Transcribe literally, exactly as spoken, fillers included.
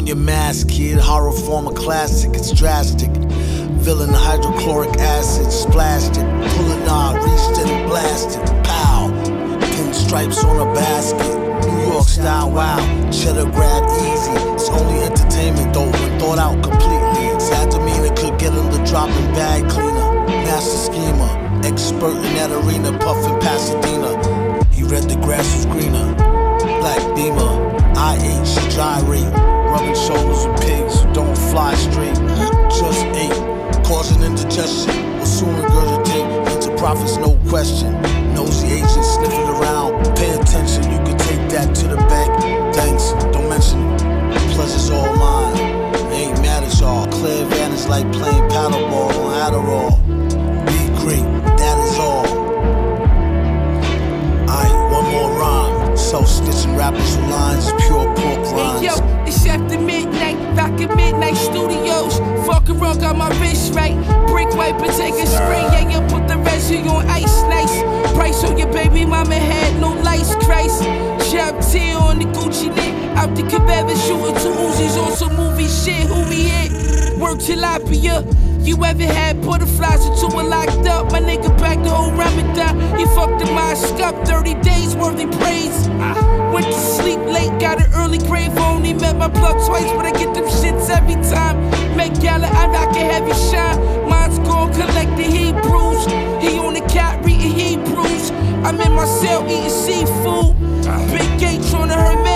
on your mask, kid. Horror form a classic, it's drastic. Villain hydrochloric acid, splashed it. Pull a knob, reached it and blasted. Pow! Pinstripes on a basket. New York style, wow. Cheddar grab easy. It's only entertainment though, when thought out completely. Sad demeanor could get him the dropping bag cleaner. Master schemer, expert in that arena, puffin' Pasadena. He read the grass was greener. Black beamer, I H, gyrate. Rubbing shoulders with pigs who don't fly straight. Just ate, causing indigestion. Will soon regurgitate into profits, no question. Nosy agents sniffing around. Pay attention, you can take that to the bank. Thanks, don't mention it. Pleasure's all mine. I ain't mad at y'all. Clear advantage like playing paddleball on Adderall. Be great, that is all. Aight, one more rhyme. Self-stitching rappers with lines, pure pork rhymes. Hey yo, it's after midnight, rockin' midnight studios. Fuck around, got my wrist right. Brick wipe and take a spray. Yeah, yeah, put the residue on ice, nice. Price on your baby mama had no lights, Christ. Chop tear on the Gucci knit. Out the cabana shooting two Uzis on some movie shit. Who we hit? Work tilapia. You ever had butterflies or two were locked up? My nigga back the whole Ramadan. He fucked the mosque up, thirty days worthy praise. Went to sleep late, got an early grave. Only met my plug twice, but I get them shits every time. Make gala, I rock a heavy shine. Mine's gone, collect the Hebrews. He on the cat reading Hebrews. I'm in my cell eating seafood. Big gate trying to hurt me.